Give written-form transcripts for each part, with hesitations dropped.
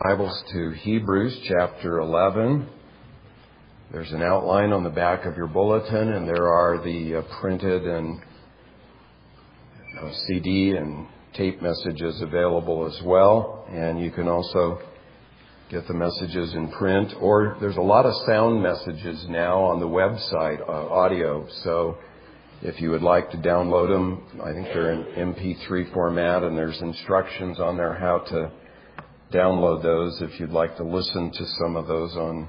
Bibles to Hebrews chapter 11. There's an outline on the back of your bulletin, and there are the printed and CD and tape messages available as well. And you can also get the messages in print, or there's a lot of sound messages now on the website, audio. So if you would like to download them, I think they're in MP3 format, and there's instructions on there how to download those if you'd like to listen to some of those on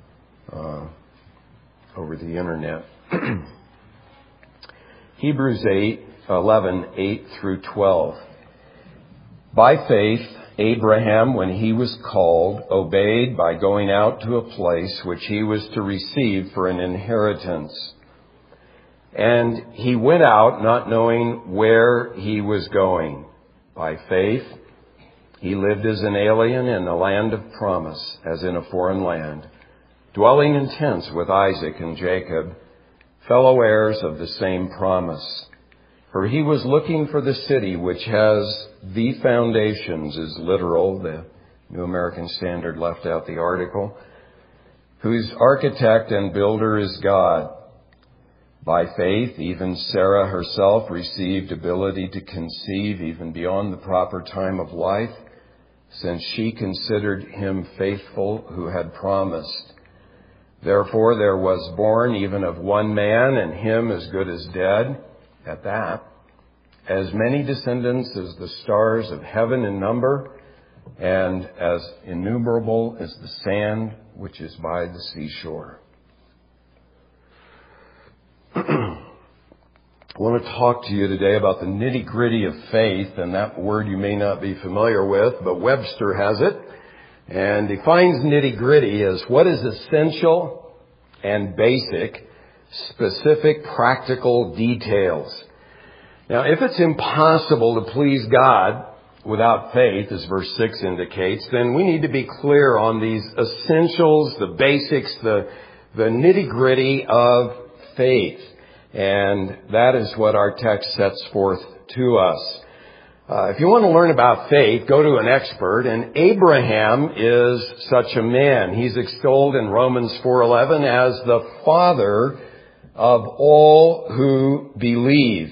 over the internet. Hebrews 11, 8-12. By faith, Abraham, when he was called, obeyed by going out to a place which he was to receive for an inheritance. And he went out not knowing where he was going. By faith, he lived as an alien in the land of promise, as in a foreign land, dwelling in tents with Isaac and Jacob, fellow heirs of the same promise. For he was looking for the city which has the foundations, is literal. The New American Standard left out the article. Whose architect and builder is God. By faith, even Sarah herself received ability to conceive even beyond the proper time of life, since she considered him faithful who had promised. Therefore there was born even of one man, and him as good as dead, at that, as many descendants as the stars of heaven in number, and as innumerable as the sand which is by the seashore. I want to talk to you today about the nitty-gritty of faith, and that word you may not be familiar with, but Webster has it, and defines nitty-gritty as what is essential and basic, specific, practical details. Now, if it's impossible to please God without faith, as verse 6 indicates, then we need to be clear on these essentials, the basics, the nitty-gritty of faith. And that is what our text sets forth to us. If you want to learn about faith, go to an expert, and Abraham is such a man. He's extolled in Romans 4:11 as the father of all who believe.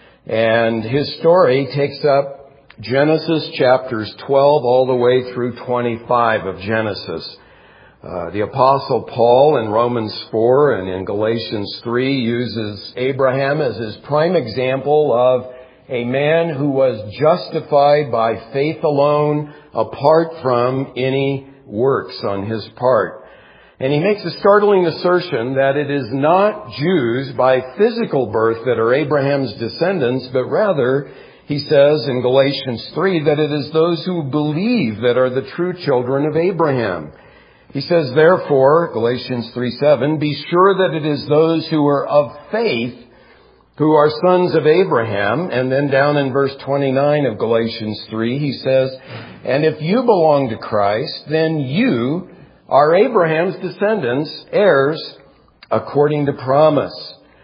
And his story takes up Genesis chapters 12 all the way through 25 of Genesis. The Apostle Paul in Romans 4 and in Galatians 3 uses Abraham as his prime example of a man who was justified by faith alone, apart from any works on his part. And he makes a startling assertion that it is not Jews by physical birth that are Abraham's descendants, but rather, he says in Galatians 3, that it is those who believe that are the true children of Abraham. He says, therefore, Galatians 3:7, be sure that it is those who are of faith who are sons of Abraham. And then down in verse 29 of Galatians 3, he says, and if you belong to Christ, then you are Abraham's descendants, heirs according to promise.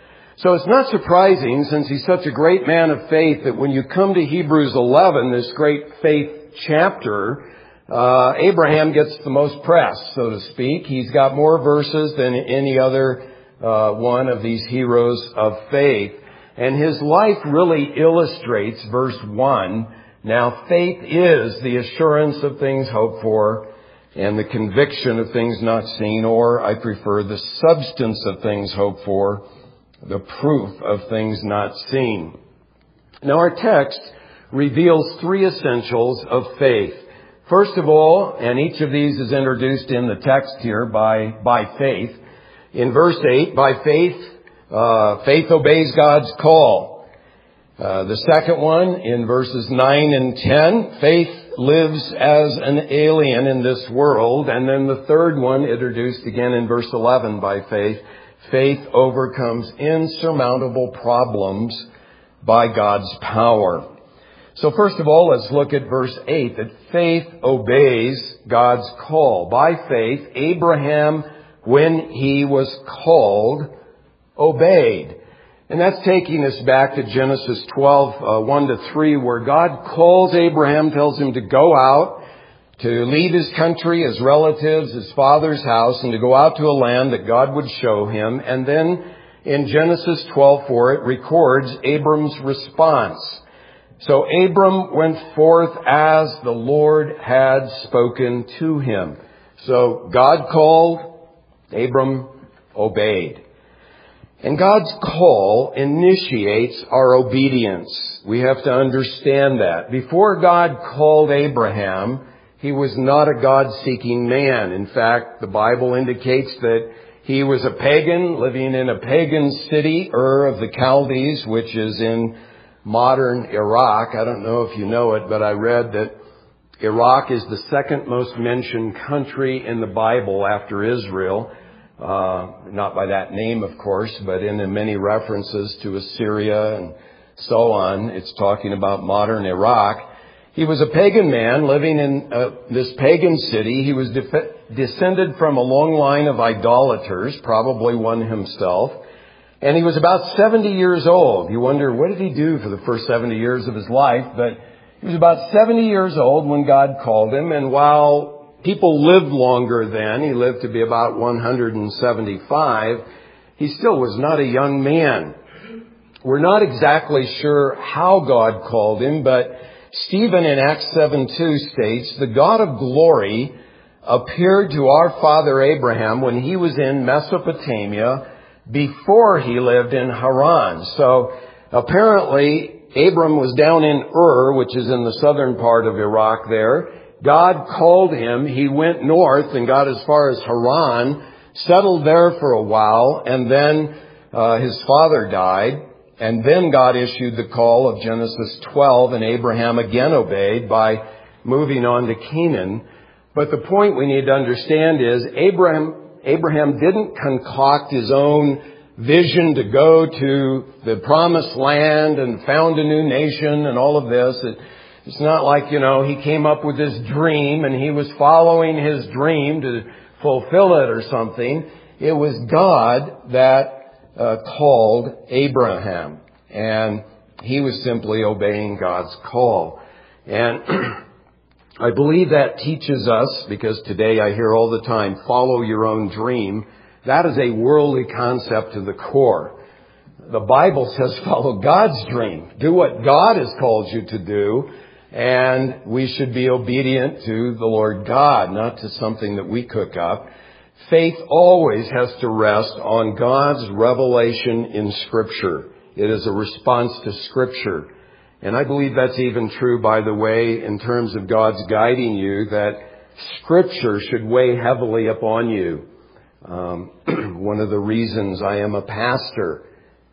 So it's not surprising, since he's such a great man of faith, that when you come to Hebrews 11, this great faith chapter, Abraham gets the most press, so to speak. He's got more verses than any other one of these heroes of faith. And his life really illustrates verse 1. Now faith is the assurance of things hoped for and the conviction of things not seen, or I prefer the substance of things hoped for, the proof of things not seen. Now our text reveals three essentials of faith. First of all, and each of these is introduced in the text here by faith. In verse 8, by faith, faith obeys God's call. The second one, in verses 9 and 10, faith lives as an alien in this world. And then the third one, introduced again in verse 11, by faith, faith overcomes insurmountable problems by God's power. So first of all, let's look at verse 8, that faith obeys God's call. By faith, Abraham, when he was called, obeyed. And that's taking us back to Genesis 12, 1-3, where God calls Abraham, tells him to go out to leave his country, his relatives, his father's house, and to go out to a land that God would show him. And then in Genesis 12:4, it records Abram's response. So Abram went forth as the Lord had spoken to him. So God called, Abram obeyed. And God's call initiates our obedience. We have to understand that. Before God called Abraham, he was not a God-seeking man. In fact, the Bible indicates that he was a pagan living in a pagan city, Ur of the Chaldees, which is in modern Iraq. I don't know if you know it, but I read that Iraq is the second most mentioned country in the Bible after Israel. Not by that name, of course, but in the many references to Assyria and so on. It's talking about modern Iraq. He was a pagan man living in this pagan city. He was descended from a long line of idolaters, probably one himself. And he was about 70 years old. You wonder, what did he do for the first 70 years of his life? But he was about 70 years old when God called him. And while people lived longer then, he lived to be about 175, he still was not a young man. We're not exactly sure how God called him, but Stephen in Acts 7:2 states, "The God of glory appeared to our father Abraham when he was in Mesopotamia before he lived in Haran." So apparently Abram was down in Ur, which is in the southern part of Iraq there. God called him. He went north and got as far as Haran, settled there for a while, and then his father died. And then God issued the call of Genesis 12, and Abraham again obeyed by moving on to Canaan. But the point we need to understand is Abraham didn't concoct his own vision to go to the promised land and found a new nation and all of this. It's not like, he came up with this dream and he was following his dream to fulfill it or something. It was God that called Abraham, and he was simply obeying God's call. And I believe that teaches us, because today I hear all the time, follow your own dream. That is a worldly concept to the core. The Bible says follow God's dream. Do what God has called you to do, and we should be obedient to the Lord God, not to something that we cook up. Faith always has to rest on God's revelation in Scripture. It is a response to Scripture. And I believe that's even true, by the way, in terms of God's guiding you, that Scripture should weigh heavily upon you. One of the reasons I am a pastor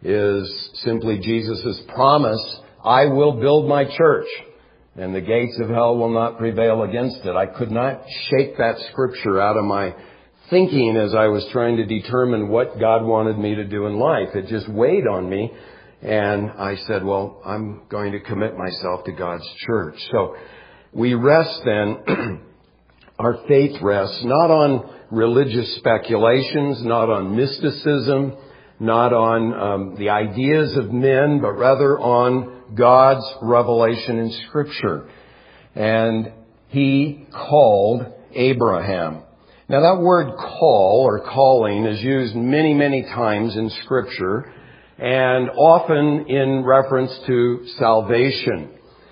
is simply Jesus' promise, "I will build my church, and the gates of hell will not prevail against it." I could not shake that Scripture out of my thinking as I was trying to determine what God wanted me to do in life. It just weighed on me. And I said, well, I'm going to commit myself to God's church. So we rest then, our faith rests not on religious speculations, not on mysticism, not on the ideas of men, but rather on God's revelation in Scripture. And he called Abraham. Now that word call or calling is used many, many times in Scripture, and often in reference to salvation.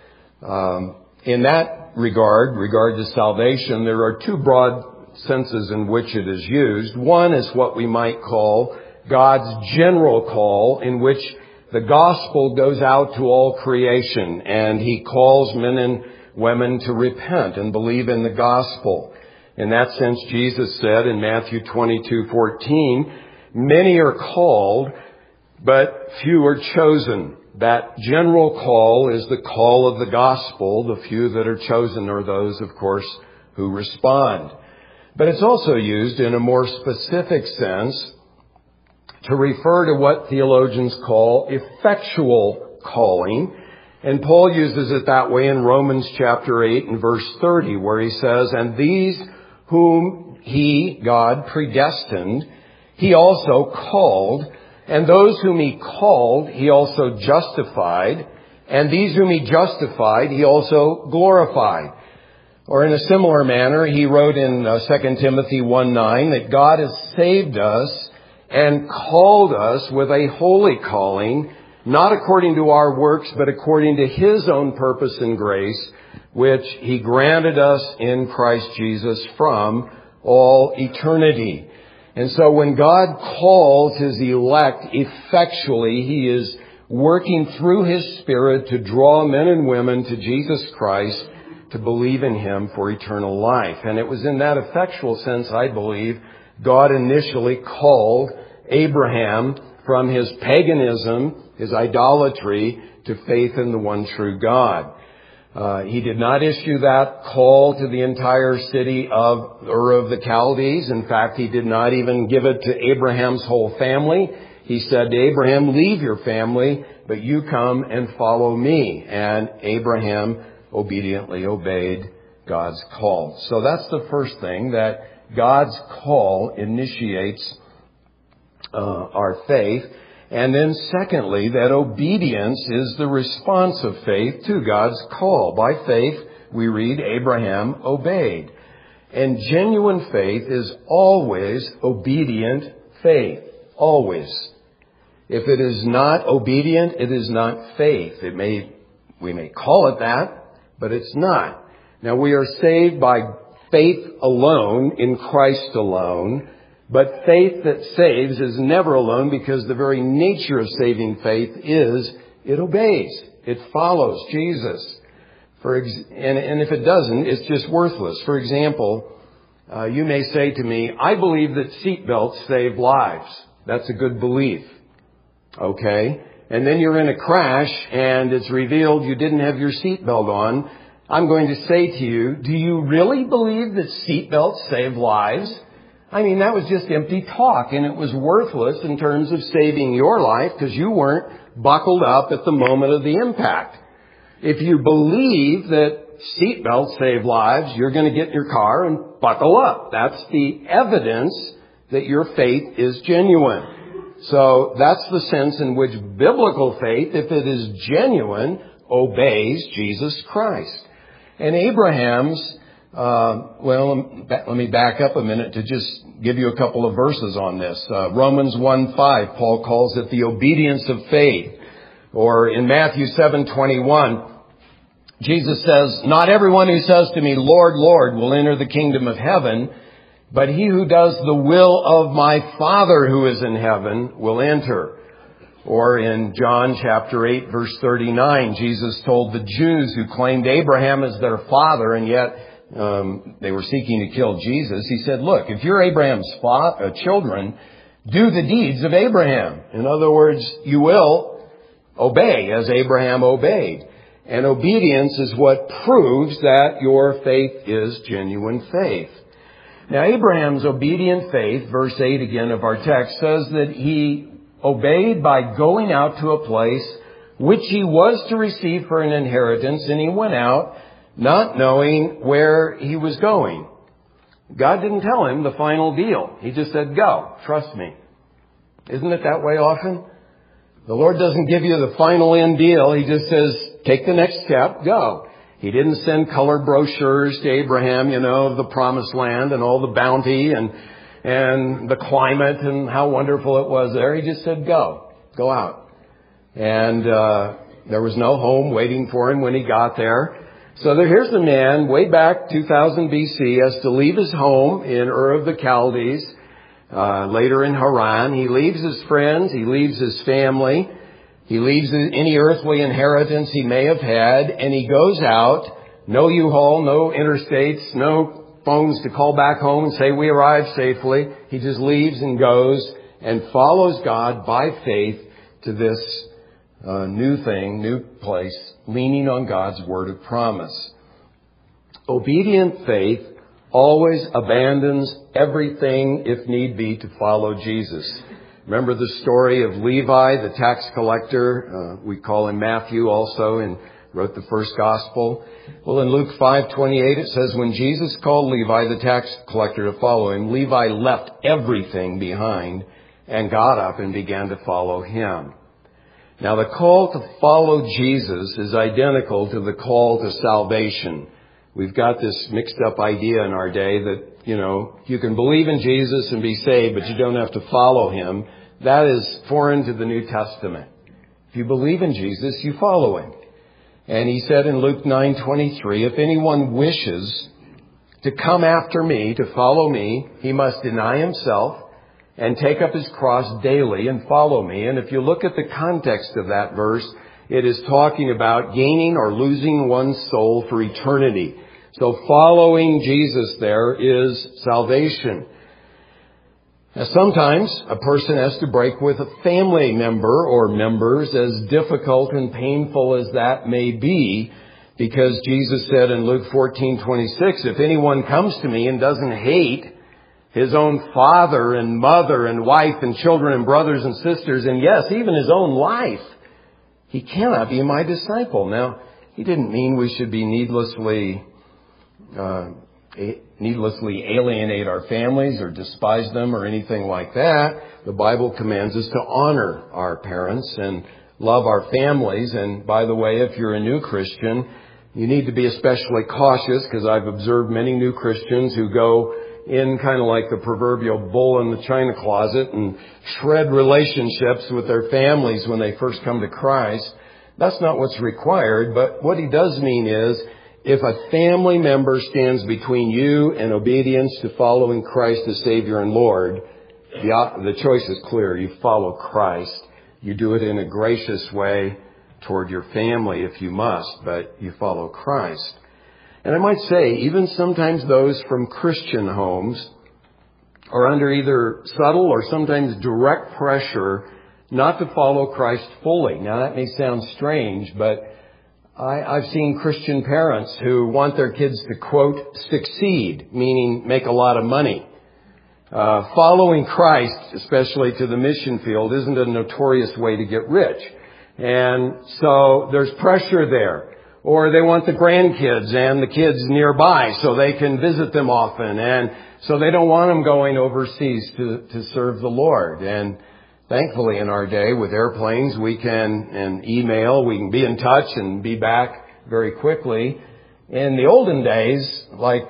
In that regard to salvation, there are two broad senses in which it is used. One is what we might call God's general call, in which the gospel goes out to all creation, and he calls men and women to repent and believe in the gospel. In that sense, Jesus said in Matthew 22:14, "Many are called, but few are chosen." That general call is the call of the gospel. The few that are chosen are those, of course, who respond. But it's also used in a more specific sense to refer to what theologians call effectual calling. And Paul uses it that way in Romans chapter 8 and verse 30, where he says, "And these whom he, God, predestined, he also called. And those whom he called, he also justified. And these whom he justified, he also glorified." Or in a similar manner, he wrote in 2 Timothy 1:9 that God has saved us and called us with a holy calling, not according to our works, but according to His own purpose and grace, which He granted us in Christ Jesus from all eternity. And so when God calls His elect effectually, He is working through His Spirit to draw men and women to Jesus Christ to believe in Him for eternal life. And it was in that effectual sense, I believe, God initially called Abraham from his paganism, his idolatry, to faith in the one true God. He did not issue that call to the entire city of Ur of the Chaldees. In fact, He did not even give it to Abraham's whole family. He said to Abraham, leave your family, but you come and follow me. And Abraham obediently obeyed God's call. So that's the first thing, that God's call initiates our faith. And then secondly, that obedience is the response of faith to God's call. By faith, we read, Abraham obeyed. And genuine faith is always obedient faith. Always. If it is not obedient, it is not faith. We may call it that, but it's not. Now, we are saved by faith alone, in Christ alone. But faith that saves is never alone, because the very nature of saving faith is it obeys. It follows Jesus. And if it doesn't, it's just worthless. For example, you may say to me, I believe that seatbelts save lives. That's a good belief. Okay? And then you're in a crash and it's revealed you didn't have your seatbelt on. I'm going to say to you, do you really believe that seatbelts save lives? I mean, that was just empty talk, and it was worthless in terms of saving your life because you weren't buckled up at the moment of the impact. If you believe that seatbelts save lives, you're going to get in your car and buckle up. That's the evidence that your faith is genuine. So that's the sense in which biblical faith, if it is genuine, obeys Jesus Christ. And Abraham's let me back up a minute to just give you a couple of verses on this. Romans 1:5, Paul calls it the obedience of faith. Or in Matthew 7:21, Jesus says, not everyone who says to me, Lord, Lord, will enter the kingdom of heaven, but he who does the will of my Father who is in heaven will enter. Or in John chapter 8, verse 39, Jesus told the Jews who claimed Abraham as their father, and yet they were seeking to kill Jesus. He said, look, if you're Abraham's children, do the deeds of Abraham. In other words, you will obey as Abraham obeyed. And obedience is what proves that your faith is genuine faith. Now, Abraham's obedient faith, verse 8 again of our text, says that he obeyed by going out to a place which he was to receive for an inheritance, and he went out not knowing where he was going. God didn't tell him the final deal. He just said, go, trust me. Isn't it that way often? The Lord doesn't give you the final end deal. He just says, take the next step, go. He didn't send colored brochures to Abraham, of the promised land and all the bounty and the climate and how wonderful it was there. He just said, go out. And there was no home waiting for him when he got there. So here's the man, way back 2000 BC, has to leave his home in Ur of the Chaldees, later in Haran. He leaves his friends, he leaves his family, he leaves any earthly inheritance he may have had, and he goes out, no U-Haul, no interstates, no phones to call back home and say we arrived safely. He just leaves and goes and follows God by faith to this new place, leaning on God's word of promise. Obedient faith always abandons everything, if need be, to follow Jesus. Remember the story of Levi, the tax collector? We call him Matthew also, and wrote the first gospel. Well, in Luke 5:28, it says, when Jesus called Levi, the tax collector, to follow him, Levi left everything behind and got up and began to follow him. Now, the call to follow Jesus is identical to the call to salvation. We've got this mixed up idea in our day that, you can believe in Jesus and be saved, but you don't have to follow Him. That is foreign to the New Testament. If you believe in Jesus, you follow Him. And He said in Luke 9:23, if anyone wishes to come after me, to follow me, he must deny himself and take up his cross daily and follow me. And if you look at the context of that verse, it is talking about gaining or losing one's soul for eternity. So following Jesus there is salvation. Now sometimes a person has to break with a family member or members, as difficult and painful as that may be, because Jesus said in Luke 14:26, if anyone comes to me and doesn't hate his own father and mother and wife and children and brothers and sisters, and yes, even his own life, he cannot be my disciple. Now, He didn't mean we should be needlessly alienate our families or despise them or anything like that. The Bible commands us to honor our parents and love our families. And by the way, if you're a new Christian, you need to be especially cautious, because I've observed many new Christians who go in kind of like the proverbial bull in the china closet and shred relationships with their families when they first come to Christ. That's not what's required, but what he does mean is, if a family member stands between you and obedience to following Christ as Savior and Lord, the choice is clear. You follow Christ. You do it in a gracious way toward your family if you must, but you follow Christ. And I might say, even sometimes those from Christian homes are under either subtle or sometimes direct pressure not to follow Christ fully. Now that may sound strange, but I've seen Christian parents who want their kids to, quote, succeed, meaning make a lot of money. Following Christ, especially to the mission field, isn't a notorious way to get rich. And so there's pressure there. Or they want the grandkids and the kids nearby so they can visit them often. And so they don't want them going overseas to serve the Lord. And thankfully in our day with airplanes, we can, and email, we can be in touch and be back very quickly. In the olden days, like,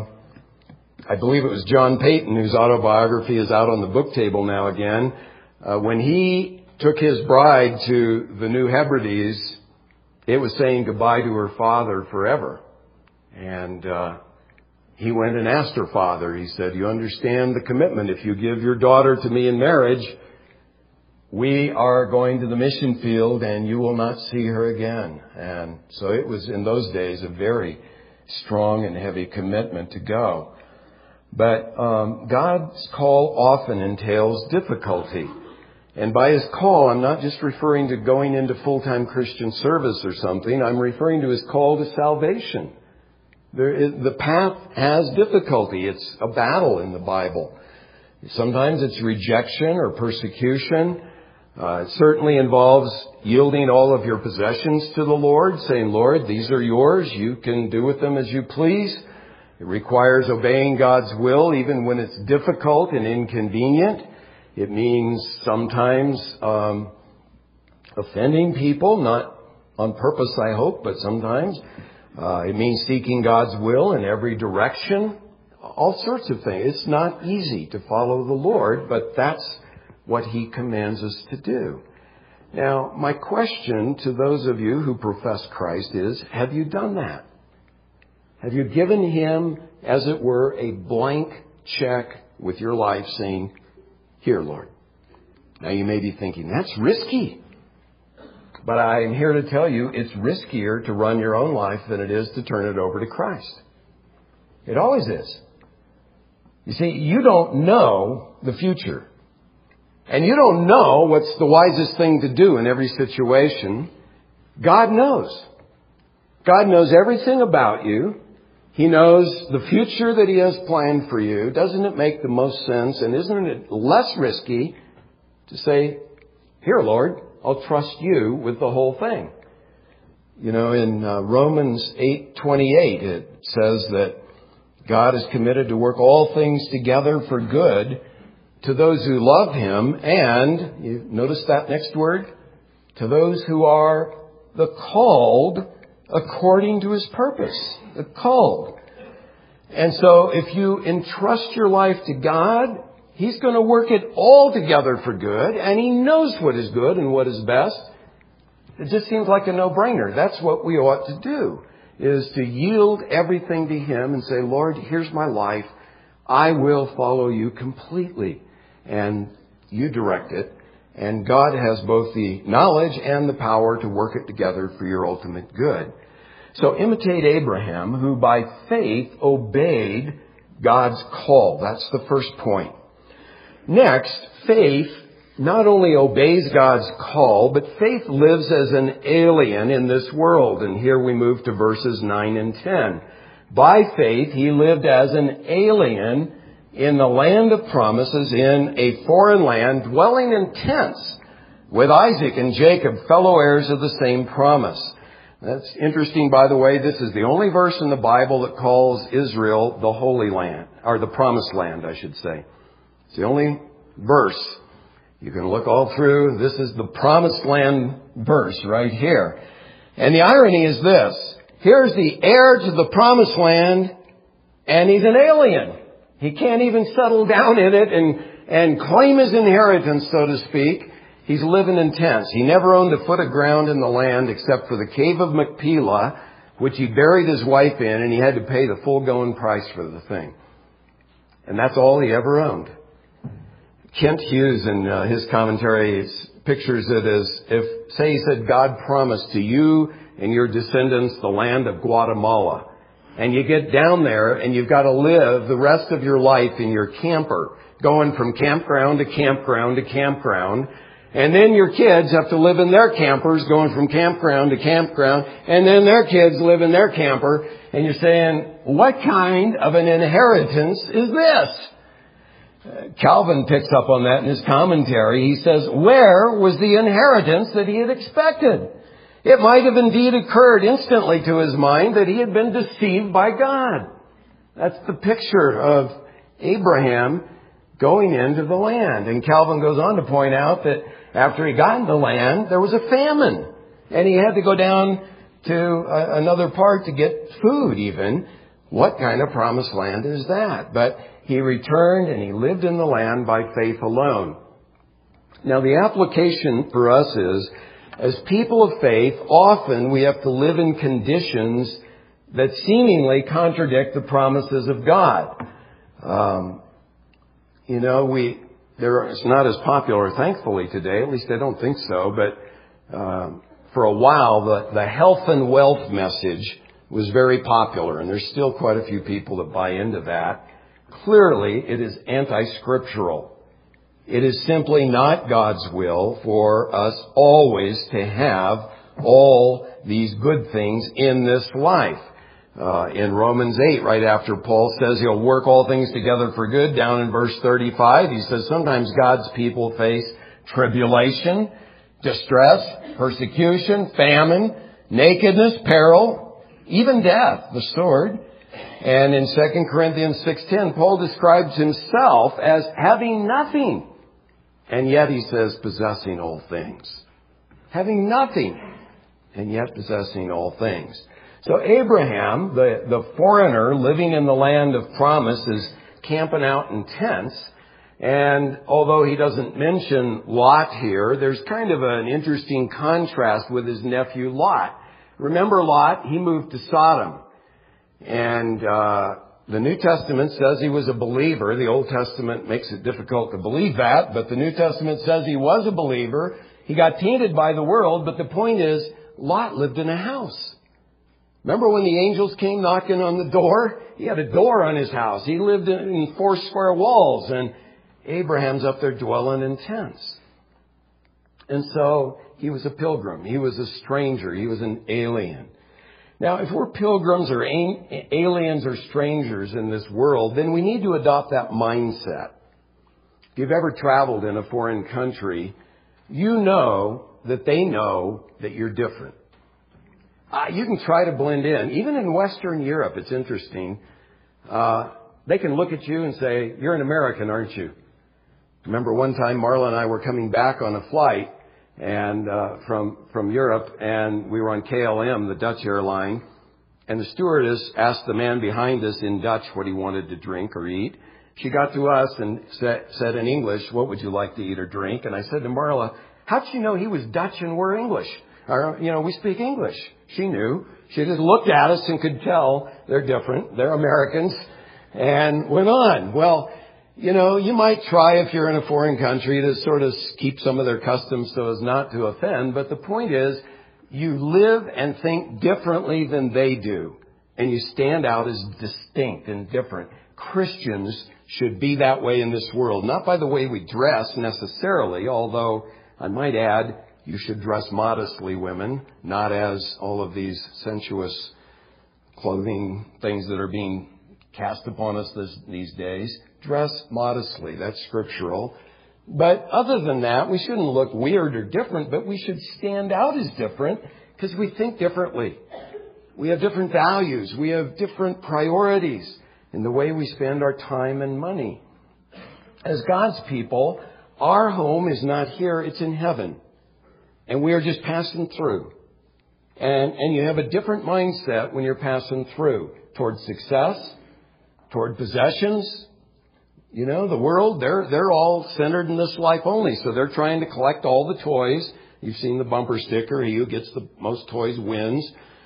I believe it was John Payton, whose autobiography is out on the book table now again, when he took his bride to the New Hebrides, it was saying goodbye to her father forever. And he went and asked her father, he said, you understand the commitment. If you give your daughter to me in marriage, we are going to the mission field and you will not see her again. And so it was in those days a very strong and heavy commitment to go. But God's call often entails difficulty. And by His call, I'm not just referring to going into full-time Christian service or something. I'm referring to His call to salvation. The path has difficulty. It's a battle in the Bible. Sometimes it's rejection or persecution. It certainly involves yielding all of your possessions to the Lord, saying, Lord, these are yours. You can do with them as you please. It requires obeying God's will even when it's difficult and inconvenient. It means sometimes offending people, not on purpose, I hope, but sometimes. It means seeking God's will in every direction. All sorts of things. It's not easy to follow the Lord, but that's what He commands us to do. Now, my question to those of you who profess Christ is, have you done that? Have you given Him, as it were, a blank check with your life saying, here, Lord. Now you may be thinking, that's risky. But I am here to tell you it's riskier to run your own life than it is to turn it over to Christ. It always is. You see, you don't know the future. And you don't know what's the wisest thing to do in every situation. God knows. God knows everything about you. He knows the future that He has planned for you. Doesn't it make the most sense? And isn't it less risky to say, here, Lord, I'll trust you with the whole thing? You know, in Romans 8:28, it says that God is committed to work all things together for good to those who love Him. And, you notice that next word? To those who are the called according to His purpose, the called. And so if you entrust your life to God, He's going to work it all together for good, and He knows what is good and what is best. It just seems like a no-brainer. That's what we ought to do, is to yield everything to Him and say, Lord, here's my life. I will follow You completely. And You direct it. And God has both the knowledge and the power to work it together for your ultimate good. So imitate Abraham, who by faith obeyed God's call. That's the first point. Next, faith not only obeys God's call, but faith lives as an alien in this world. And here we move to verses 9 and 10. By faith, he lived as an alien in the land of promises, in a foreign land, dwelling in tents with Isaac and Jacob, fellow heirs of the same promise. That's interesting, by the way. This is the only verse in the Bible that calls Israel the Holy Land, or the Promised Land, I should say. It's the only verse. You can look all through. This is the Promised Land verse right here. And the irony is this. Here's the heir to the Promised Land, and he's an alien. He can't even settle down in it and claim his inheritance, so to speak. He's living in tents. He never owned a foot of ground in the land except for the cave of Machpelah, which he buried his wife in, and he had to pay the full going price for the thing. And that's all he ever owned. Kent Hughes, in his commentary, pictures it as if, say, he said, God promised to you and your descendants the land of Guatemala. And you get down there and you've got to live the rest of your life in your camper, going from campground to campground to campground. And then your kids have to live in their campers, going from campground to campground. And then their kids live in their camper. And you're saying, what kind of an inheritance is this? Calvin picks up on that in his commentary. He says, where was the inheritance that he had expected? It might have indeed occurred instantly to his mind that he had been deceived by God. That's the picture of Abraham going into the land. And Calvin goes on to point out that after he got in the land, there was a famine. And he had to go down to another part to get food even. What kind of promised land is that? But he returned and he lived in the land by faith alone. Now the application for us is, as people of faith, often we have to live in conditions that seemingly contradict the promises of God. It's not as popular, thankfully, today. At least I don't think so. But for a while, the health and wealth message was very popular. And there's still quite a few people that buy into that. Clearly, it is anti-scriptural. It is simply not God's will for us always to have all these good things in this life. In Romans 8, right after Paul says he'll work all things together for good, down in verse 35, he says sometimes God's people face tribulation, distress, persecution, famine, nakedness, peril, even death, the sword. And in 2 Corinthians 6:10, Paul describes himself as having nothing. And yet he says, possessing all things. Having nothing, and yet possessing all things. So Abraham, the foreigner living in the land of promise, is camping out in tents. And although he doesn't mention Lot here, there's kind of an interesting contrast with his nephew Lot. Remember Lot? He moved to Sodom. And the New Testament says he was a believer. The Old Testament makes it difficult to believe that, but the New Testament says he was a believer. He got tainted by the world, but the point is, Lot lived in a house. Remember when the angels came knocking on the door? He had a door on his house. He lived in 4 square walls, and Abraham's up there dwelling in tents. And so he was a pilgrim. He was a stranger. He was an alien. Now, if we're pilgrims or aliens or strangers in this world, then we need to adopt that mindset. If you've ever traveled in a foreign country, you know that they know that you're different. You can try to blend in. Even in Western Europe, it's interesting. They can look at you and say, you're an American, aren't you? Remember one time Marla and I were coming back on a flight, and from Europe, and we were on KLM, the Dutch airline, and the stewardess asked the man behind us in Dutch what he wanted to drink or eat. She got to us and said in English, "What would you like to eat or drink?" And I said to Marla, "How'd she know he was Dutch and we're English? Or, we speak English." She knew. She just looked at us and could tell they're different. They're Americans. And went on. Well, you might try if you're in a foreign country to sort of keep some of their customs so as not to offend. But the point is, you live and think differently than they do. And you stand out as distinct and different. Christians should be that way in this world. Not by the way we dress necessarily, although I might add, you should dress modestly, women, not as all of these sensuous clothing things that are being cast upon us these days. Dress modestly. That's scriptural. But other than that, we shouldn't look weird or different, but we should stand out as different because we think differently. We have different values. We have different priorities in the way we spend our time and money. As God's people, our home is not here, it's in heaven. And we are just passing through. And you have a different mindset when you're passing through toward success, toward possessions. The world, they're all centered in this life only. So they're trying to collect all the toys. You've seen the bumper sticker. He who gets the most toys wins.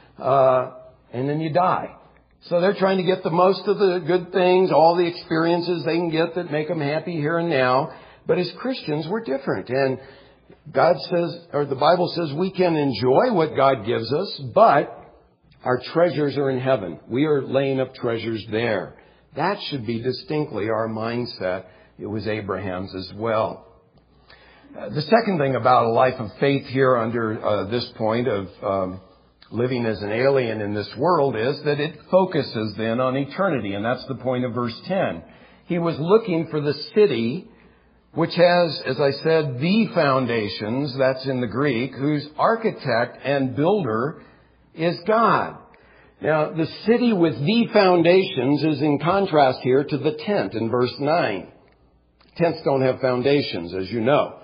And then you die. So they're trying to get the most of the good things, all the experiences they can get that make them happy here and now. But as Christians, we're different. And God says, or the Bible says, we can enjoy what God gives us, but our treasures are in heaven. We are laying up treasures there. That should be distinctly our mindset. It was Abraham's as well. The second thing about a life of faith here under this point of living as an alien in this world is that it focuses then on eternity. And that's the point of verse 10. He was looking for the city which has, as I said, the foundations, that's in the Greek, whose architect and builder is God. Now, the city with the foundations is in contrast here to the tent in verse 9. Tents don't have foundations, as you know.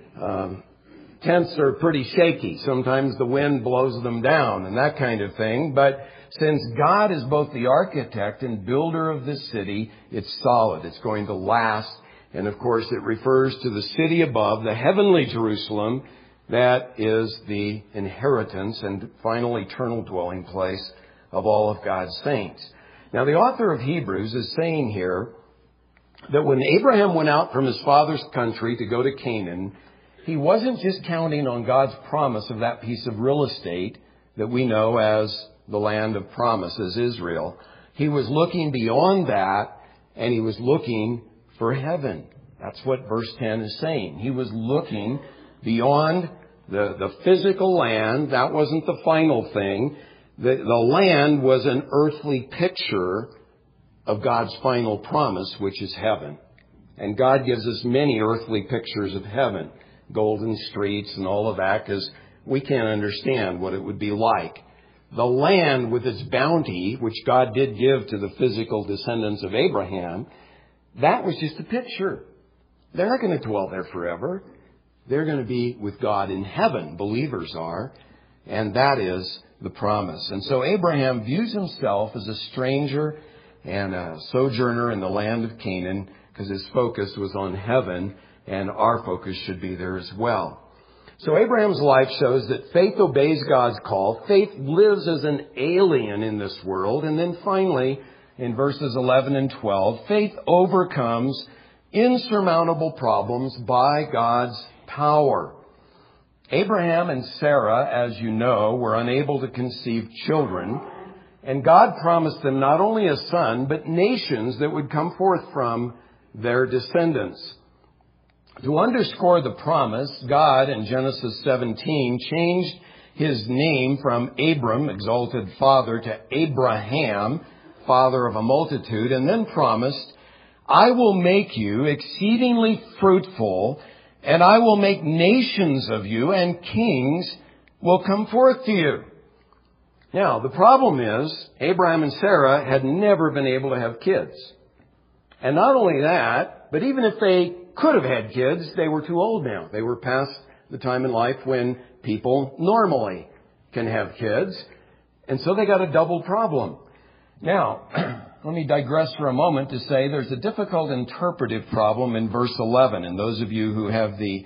Tents are pretty shaky. Sometimes the wind blows them down and that kind of thing. But since God is both the architect and builder of this city, it's solid. It's going to last. And of course, it refers to the city above, the heavenly Jerusalem, that is the inheritance and final eternal dwelling place of all of God's saints. Now, the author of Hebrews is saying here that when Abraham went out from his father's country to go to Canaan, he wasn't just counting on God's promise of that piece of real estate that we know as the land of promise, as Israel. He was looking beyond that, and he was looking for heaven. That's what verse 10 is saying. He was looking beyond the physical land. That wasn't the final thing. The land was an earthly picture of God's final promise, which is heaven. And God gives us many earthly pictures of heaven. Golden streets and all of that, because we can't understand what it would be like. The land with its bounty, which God did give to the physical descendants of Abraham, that was just a picture. They're not going to dwell there forever. They're going to be with God in heaven, believers are, and that is the promise. And so Abraham views himself as a stranger and a sojourner in the land of Canaan because his focus was on heaven, and our focus should be there as well. So Abraham's life shows that faith obeys God's call. Faith lives as an alien in this world. And then finally, in verses 11 and 12, faith overcomes insurmountable problems by God's power. Abraham and Sarah, as you know, were unable to conceive children. And God promised them not only a son, but nations that would come forth from their descendants. To underscore the promise, God in Genesis 17 changed his name from Abram, exalted father, to Abraham, father of a multitude, and then promised, I will make you exceedingly fruitful, and I will make nations of you, and kings will come forth to you. Now, the problem is, Abraham and Sarah had never been able to have kids. And not only that, but even if they could have had kids, they were too old now. They were past the time in life when people normally can have kids. And so they got a double problem. Now, let me digress for a moment to say there's a difficult interpretive problem in verse 11. And those of you who have the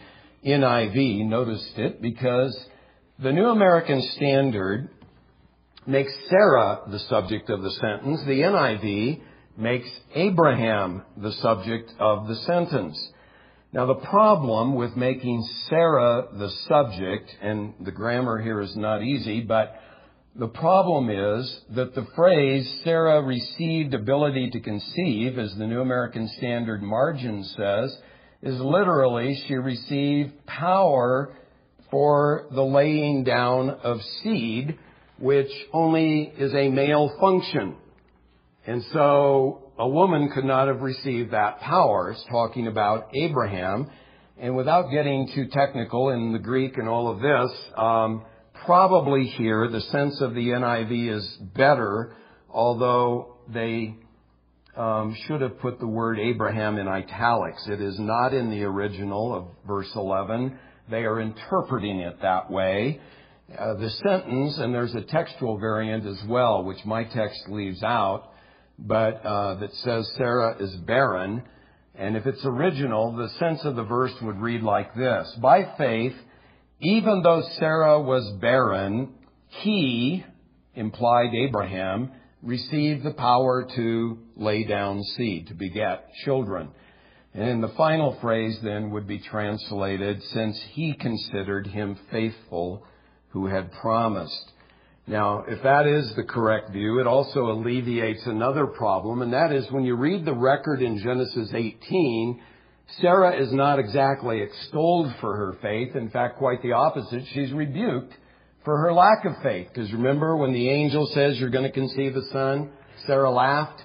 NIV noticed it, because the New American Standard makes Sarah the subject of the sentence. The NIV makes Abraham the subject of the sentence. Now, the problem with making Sarah the subject, and the grammar here is not easy, but the problem is that the phrase, Sarah received ability to conceive, as the New American Standard margin says, is literally she received power for the laying down of seed, which only is a male function. And so a woman could not have received that power. It's talking about Abraham. And without getting too technical in the Greek and all of this, probably here the sense of the NIV is better, although they should have put the word Abraham in italics. It is not in the original of verse 11. They are interpreting it that way. The sentence, and there's a textual variant as well, which my text leaves out, but that says Sarah is barren. And if it's original, the sense of the verse would read like this. By faith, even though Sarah was barren, he, implied Abraham, received the power to lay down seed, to beget children. And the final phrase then would be translated, since he considered him faithful who had promised. Now, if that is the correct view, it also alleviates another problem, and that is when you read the record in Genesis 18, Sarah is not exactly extolled for her faith. In fact, quite the opposite. She's rebuked for her lack of faith. Because remember when the angel says you're going to conceive a son, Sarah laughed.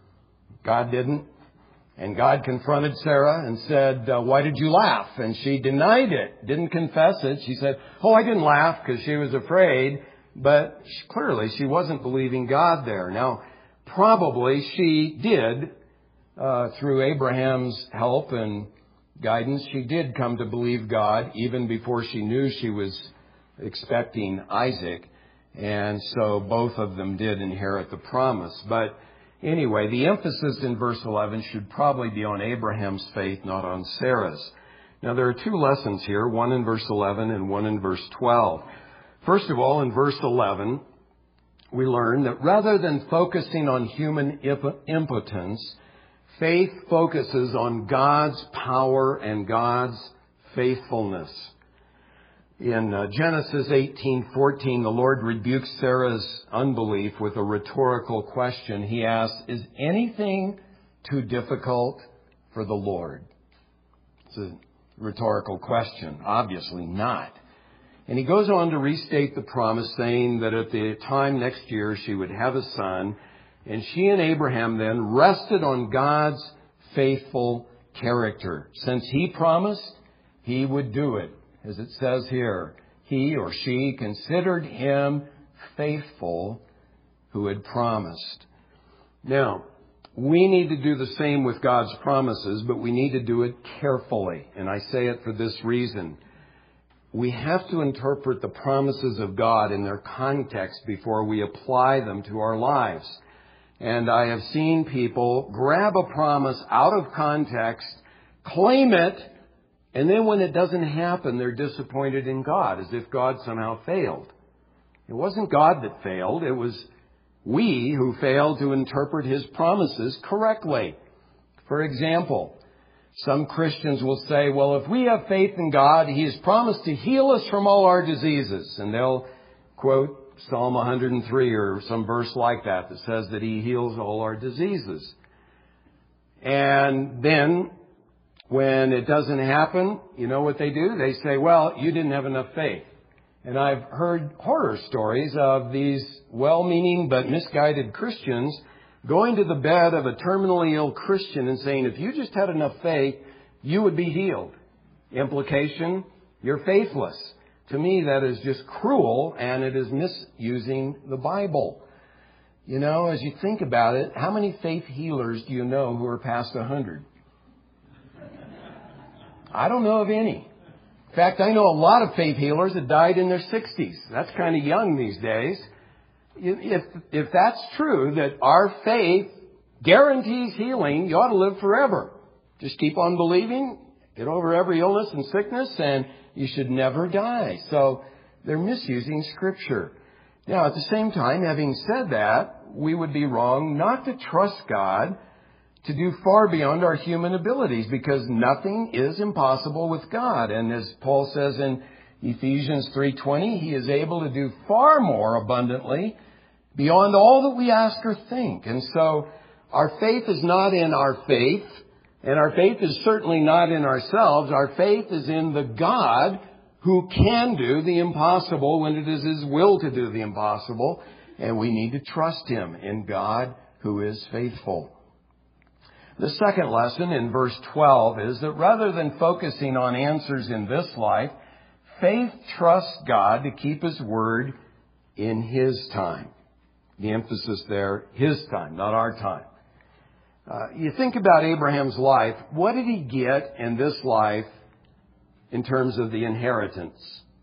God didn't. And God confronted Sarah and said, why did you laugh? And she denied it, didn't confess it. She said, I didn't laugh because she was afraid. But clearly she wasn't believing God there. Now, probably she did, through Abraham's help and guidance, she did come to believe God even before she knew she was expecting Isaac. And so both of them did inherit the promise. But anyway, the emphasis in verse 11 should probably be on Abraham's faith, not on Sarah's. Now, there are two lessons here, one in verse 11 and one in verse 12. First of all, in verse 11, we learn that rather than focusing on human impotence, faith focuses on God's power and God's faithfulness. In Genesis 18:14, the Lord rebukes Sarah's unbelief with a rhetorical question. He asks, is anything too difficult for the Lord? It's a rhetorical question. Obviously not. And he goes on to restate the promise, saying that at the time next year she would have a son. And she and Abraham then rested on God's faithful character. Since he promised, he would do it. As it says here, he or she considered him faithful who had promised. Now, we need to do the same with God's promises, but we need to do it carefully. And I say it for this reason. We have to interpret the promises of God in their context before we apply them to our lives. And I have seen people grab a promise out of context, claim it, and then when it doesn't happen, they're disappointed in God, as if God somehow failed. It wasn't God that failed. It was we who failed to interpret His promises correctly. For example, some Christians will say, well, if we have faith in God, He has promised to heal us from all our diseases. And they'll quote Psalm 103 or some verse like that that says that He heals all our diseases. And then when it doesn't happen, you know what they do? They say, well, you didn't have enough faith. And I've heard horror stories of these well-meaning but misguided Christians going to the bed of a terminally ill Christian and saying, if you just had enough faith, you would be healed. Implication, you're faithless. To me, that is just cruel, and it is misusing the Bible. You know, as you think about it, how many faith healers do you know who are past 100? I don't know of any. In fact, I know a lot of faith healers that died in their 60s. That's kind of young these days. If that's true, that our faith guarantees healing, you ought to live forever. Just keep on believing, get over every illness and sickness, and you should never die. So they're misusing Scripture. Now, at the same time, having said that, we would be wrong not to trust God to do far beyond our human abilities, because nothing is impossible with God. And as Paul says in Ephesians 3:20, He is able to do far more abundantly beyond all that we ask or think. And so our faith is not in our faith, and our faith is certainly not in ourselves. Our faith is in the God who can do the impossible when it is His will to do the impossible. And we need to trust Him in God who is faithful. The second lesson in verse 12 is that rather than focusing on answers in this life, faith trusts God to keep His word in His time. The emphasis there, His time, not our time. You think about Abraham's life. What did he get in this life in terms of the inheritance?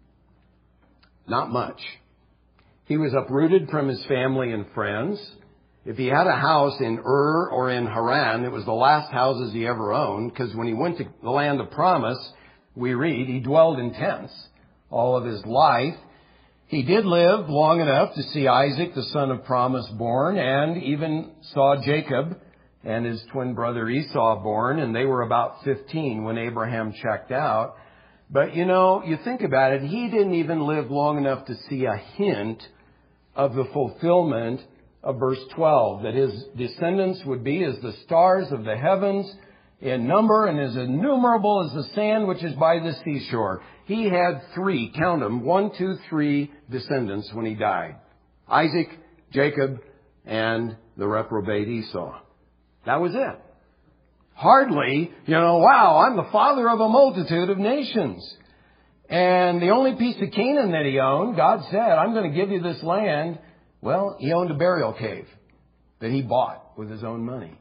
Not much. He was uprooted from his family and friends. If he had a house in Ur or in Haran, it was the last houses he ever owned, because when he went to the land of promise, we read, he dwelled in tents all of his life. He did live long enough to see Isaac, the son of promise, born, and even saw Jacob and his twin brother Esau born, and they were about 15 when Abraham checked out. But you think about it, he didn't even live long enough to see a hint of the fulfillment of verse 12, that his descendants would be as the stars of the heavens in number and as innumerable as the sand which is by the seashore. He had 3, count them, 1, 2, 3 descendants when he died. Isaac, Jacob, and the reprobate Esau. That was it. Hardly, wow, I'm the father of a multitude of nations. And the only piece of Canaan that he owned, God said, I'm going to give you this land. Well, he owned a burial cave that he bought with his own money.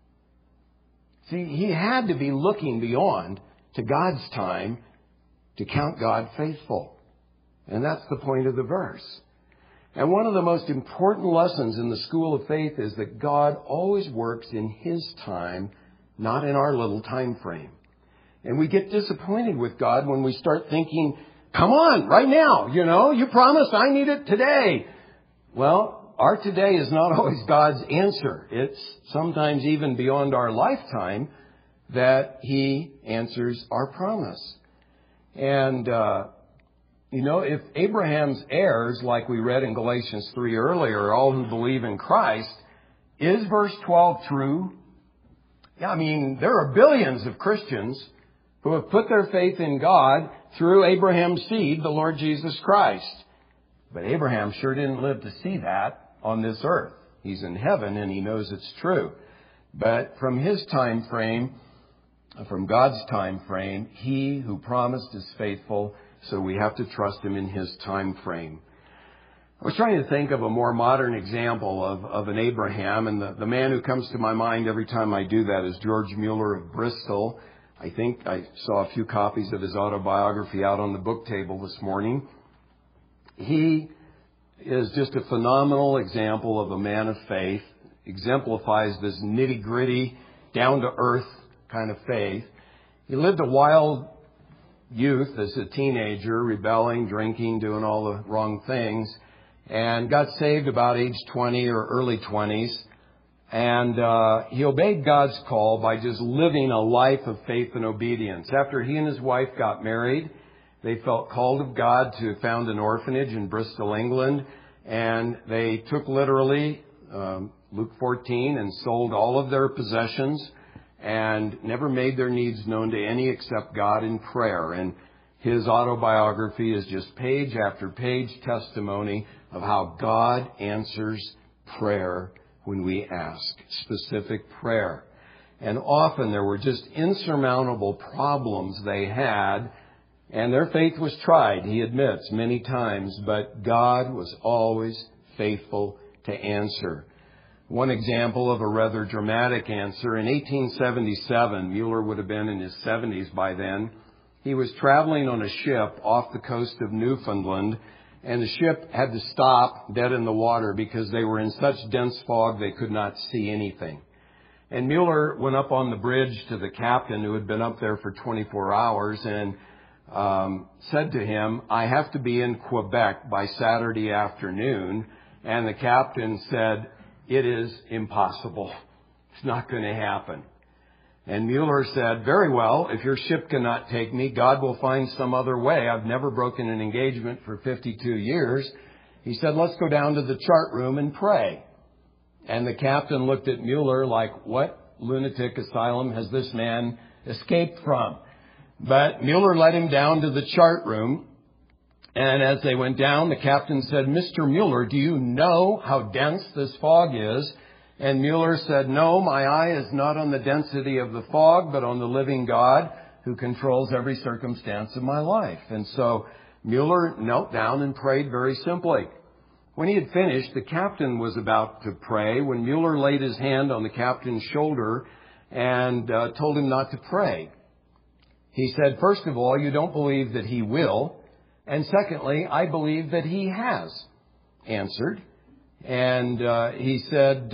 See, he had to be looking beyond to God's time to count God faithful. And that's the point of the verse. And one of the most important lessons in the school of faith is that God always works in His time, not in our little time frame. And we get disappointed with God when we start thinking, come on, right now, you promised I need it today. Well, our today is not always God's answer. It's sometimes even beyond our lifetime that He answers our promise. And, if Abraham's heirs, like we read in Galatians 3 earlier, are all who believe in Christ, is verse 12 true? Yeah, there are billions of Christians who have put their faith in God through Abraham's seed, the Lord Jesus Christ. But Abraham sure didn't live to see that on this earth. He's in heaven and he knows it's true. But from his time frame, from God's time frame, He who promised is faithful, so we have to trust Him in His time frame. I was trying to think of a more modern example of an Abraham, and the man who comes to my mind every time I do that is George Mueller of Bristol. I think I saw a few copies of his autobiography out on the book table this morning. He is just a phenomenal example of a man of faith, exemplifies this nitty-gritty, down-to-earth kind of faith. He lived a wild youth as a teenager, rebelling, drinking, doing all the wrong things, and got saved about age 20 or early 20s. And he obeyed God's call by just living a life of faith and obedience. After he and his wife got married, they felt called of God to found an orphanage in Bristol, England, and they took literally Luke 14 and sold all of their possessions and never made their needs known to any except God in prayer. And his autobiography is just page after page testimony of how God answers prayer when we ask, specific prayer. And often there were just insurmountable problems they had, and their faith was tried, he admits, many times, but God was always faithful to answer. One example of a rather dramatic answer, in 1877, Mueller would have been in his 70s by then, He was traveling on a ship off the coast of Newfoundland, and the ship had to stop dead in the water because they were in such dense fog they could not see anything. And Mueller went up on the bridge to the captain, who had been up there for 24 hours, and said to him, "I have to be in Quebec by Saturday afternoon." And the captain said, "It is impossible. It's not going to happen." And Mueller said, "Very well, if your ship cannot take me, God will find some other way. I've never broken an engagement for 52 years. He said, "Let's go down to the chart room and pray." And the captain looked at Mueller like, what lunatic asylum has this man escaped from? But Mueller led him down to the chart room. And as they went down, the captain said, "Mr. Mueller, do you know how dense this fog is?" And Mueller said, "No, my eye is not on the density of the fog, but on the living God who controls every circumstance of my life." And so Mueller knelt down and prayed very simply. When he had finished, the captain was about to pray when Mueller laid his hand on the captain's shoulder and told him not to pray. He said, "First of all, you don't believe that he will. And secondly, I believe that he has answered." And he said,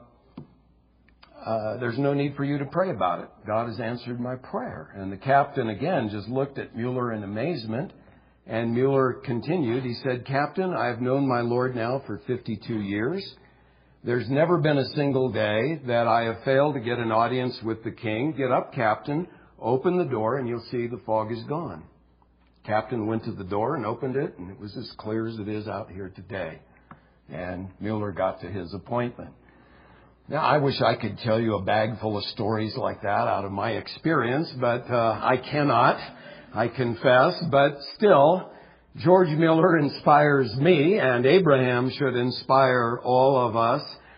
"There's no need for you to pray about it. God has answered my prayer." And the captain again just looked at Mueller in amazement. And Mueller continued. He said, "Captain, I have known my Lord now for 52 years. There's never been a single day that I have failed to get an audience with the king. Get up, Captain, open the door, and you'll see the fog is gone." Captain went to the door and opened it, and it was as clear as it is out here today. And Mueller got to his appointment. Now, I wish I could tell you a bag full of stories like that out of my experience, but I cannot, I confess. But still, George Mueller inspires me, and Abraham should inspire all of us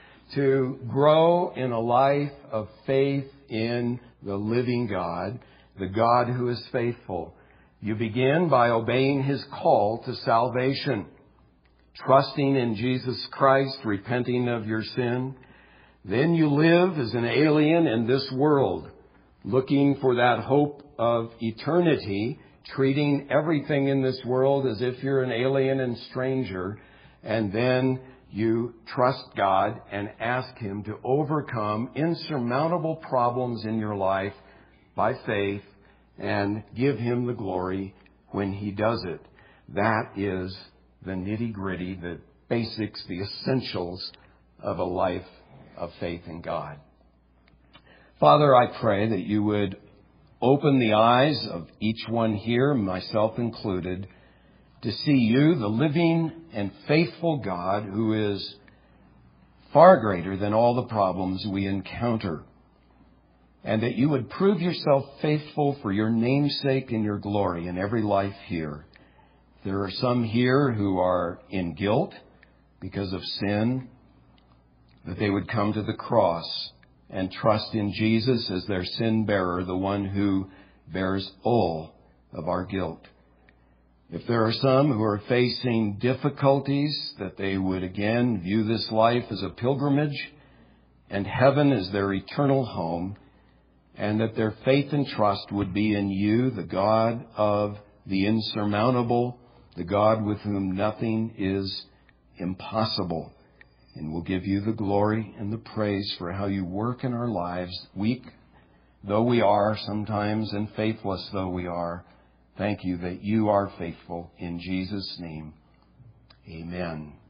to grow in a life of faith in the living God, the God who is faithful. You begin by obeying His call to salvation, trusting in Jesus Christ, repenting of your sin. Then you live as an alien in this world, looking for that hope of eternity, treating everything in this world as if you're an alien and stranger. And then you trust God and ask Him to overcome insurmountable problems in your life by faith and give Him the glory when He does it. That is the nitty-gritty, the basics, the essentials of a life of faith in God. Father, I pray that you would open the eyes of each one here, myself included, to see you, the living and faithful God who is far greater than all the problems we encounter, and that you would prove yourself faithful for your name's sake and your glory in every life here. There are some here who are in guilt because of sin, that they would come to the cross and trust in Jesus as their sin bearer, the one who bears all of our guilt. If there are some who are facing difficulties, that they would again view this life as a pilgrimage and heaven as their eternal home, and that their faith and trust would be in you, the God of the insurmountable, the God with whom nothing is impossible. And we'll give you the glory and the praise for how you work in our lives, weak though we are sometimes and faithless though we are. Thank you that you are faithful. In Jesus' name, amen.